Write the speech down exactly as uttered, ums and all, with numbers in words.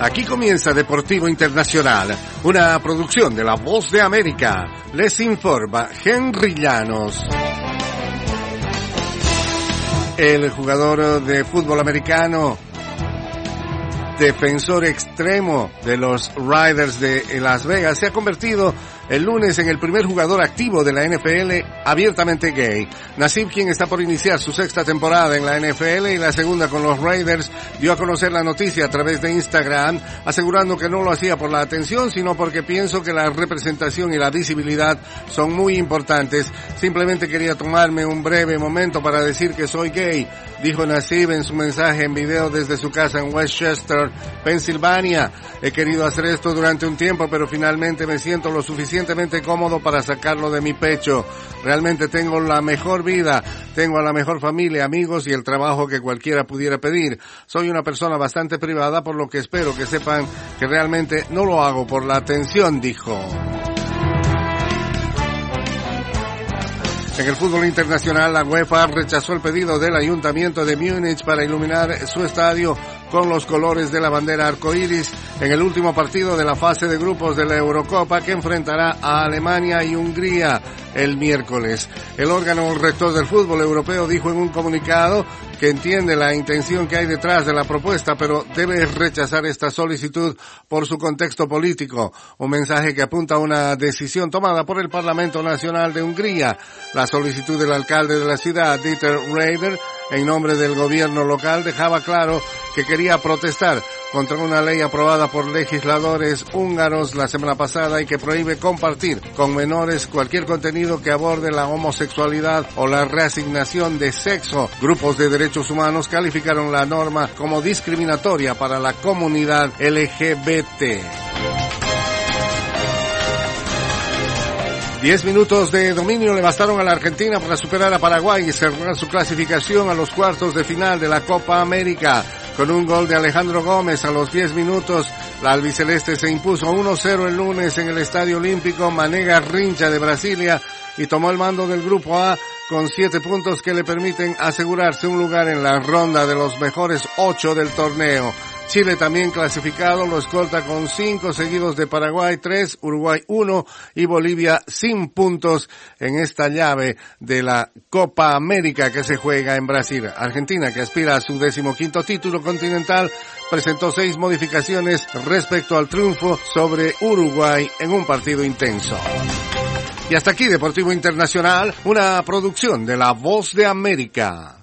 Aquí comienza Deportivo Internacional, una producción de La Voz de América. Les informa Henry Llanos. El jugador de fútbol americano, defensor extremo de los Raiders de Las Vegas, se ha convertido el lunes en el primer jugador activo de la N F L abiertamente gay. Nassib, quien está por iniciar su sexta temporada en la N F L y la segunda con los Raiders, dio a conocer la noticia a través de Instagram, asegurando que no lo hacía por la atención, sino porque pienso que la representación y la visibilidad son muy importantes. Simplemente quería tomarme un breve momento para decir que soy gay, dijo Nassib en su mensaje en video desde su casa en Westchester, Pensilvania. He querido hacer esto durante un tiempo, pero finalmente me siento lo suficientemente cómodo para sacarlo de mi pecho. Realmente tengo la mejor vida, tengo a la mejor familia, amigos y el trabajo que cualquiera pudiera pedir. Soy una persona bastante privada, por lo que espero que sepan que realmente no lo hago por la atención, dijo. En el fútbol internacional, la UEFA rechazó el pedido del Ayuntamiento de Múnich para iluminar su estadio con los colores de la bandera arcoíris en el último partido de la fase de grupos de la Eurocopa, que enfrentará a Alemania y Hungría el miércoles. El órgano rector del fútbol europeo dijo en un comunicado que entiende la intención que hay detrás de la propuesta, pero debe rechazar esta solicitud por su contexto político. Un mensaje que apunta a una decisión tomada por el Parlamento Nacional de Hungría. La solicitud del alcalde de la ciudad, Dieter Reider, en nombre del gobierno local, dejaba claro que quería protestar contra una ley aprobada por legisladores húngaros la semana pasada y que prohíbe compartir con menores cualquier contenido que aborde la homosexualidad o la reasignación de sexo. Grupos de derechos humanos calificaron la norma como discriminatoria para la comunidad L G B T. Diez minutos de dominio le bastaron a la Argentina para superar a Paraguay y cerrar su clasificación a los cuartos de final de la Copa América. Con un gol de Alejandro Gómez a los diez minutos, la albiceleste se impuso uno cero el lunes en el Estadio Olímpico Mané Garrincha de Brasilia y tomó el mando del Grupo A con siete puntos que le permiten asegurarse un lugar en la ronda de los mejores ocho del torneo. Chile también clasificado lo escolta con cinco, seguidos de Paraguay tres, Uruguay uno y Bolivia sin puntos en esta llave de la Copa América que se juega en Brasil. Argentina, que aspira a su decimoquinto título continental, presentó seis modificaciones respecto al triunfo sobre Uruguay en un partido intenso. Y hasta aquí Deportivo Internacional, una producción de La Voz de América.